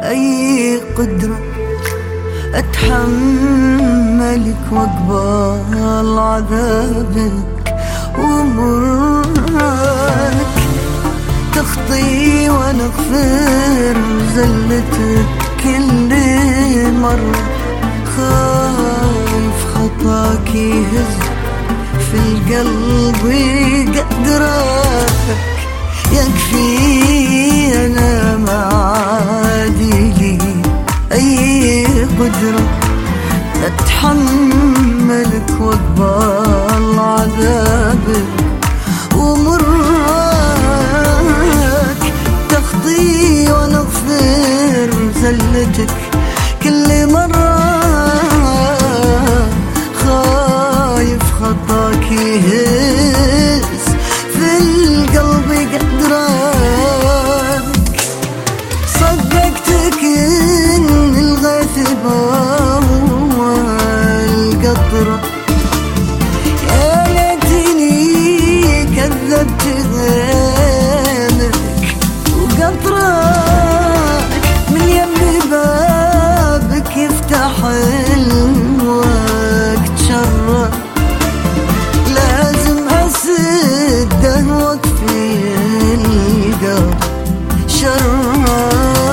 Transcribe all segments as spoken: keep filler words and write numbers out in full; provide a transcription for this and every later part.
أي قدرة أتحملك وأقبل عذابك ومرك، تخطي وأنا أغفر زلتك كل مرة، خايف خطاك يهز في القلب قدرك، يكفي أنا ما عادي لي أي قدرة أتحملك وأقبل عذابك ومرك، تخطي وأنا أغفر زلتك كل مرة، خايف خطاك يهز في القلب قدرك، صدقتك إن الغيث هو القطرة، يا ليتني كذبت غيمك وقطرك، من يم بابك يفتح الوقت شرك، لازم أسده وأكفي القلب شرك.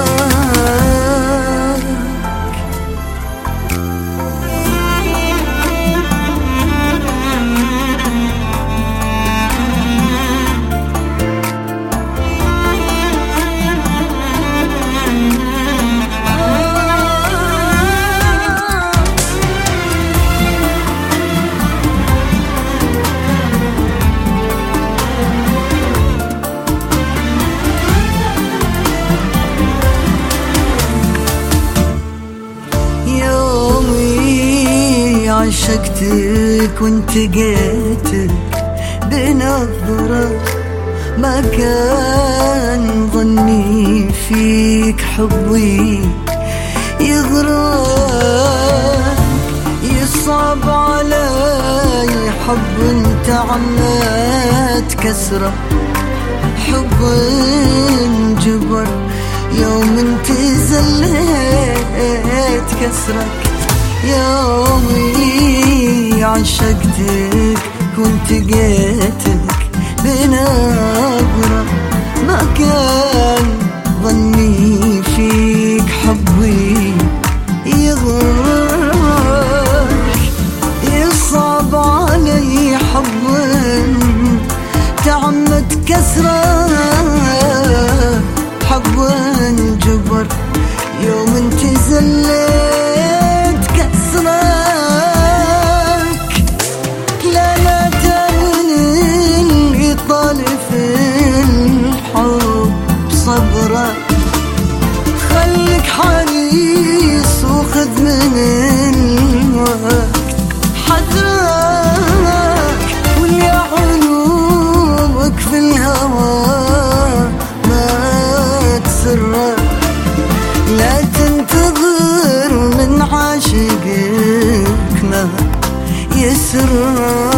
عشقتك وانتقيتك بنظرة، ما كان ظني فيك حبي يغرق، يصعب علي حب انت عمت كسره، حب جبر يوم انت زليت كسرك، يومي عشقتك كنت جيتك بنظرة، ما كان ظني فيك حبي يغرك، يصعب علي حب تعمد كسره، حب جبر يوم انت زليت كسرك، لا لا ترني اللي طالب في الحب صبرك، خليك حريص وخذ من الوقت حذرك، واللي علومك في الهوى ما تسرك، لا تنتظر من عاشقك ما يسرك.